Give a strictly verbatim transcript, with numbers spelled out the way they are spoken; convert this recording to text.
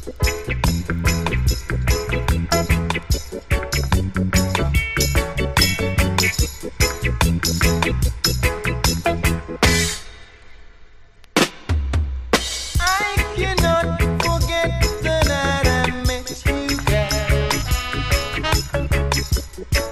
I cannot forget the night I met you there.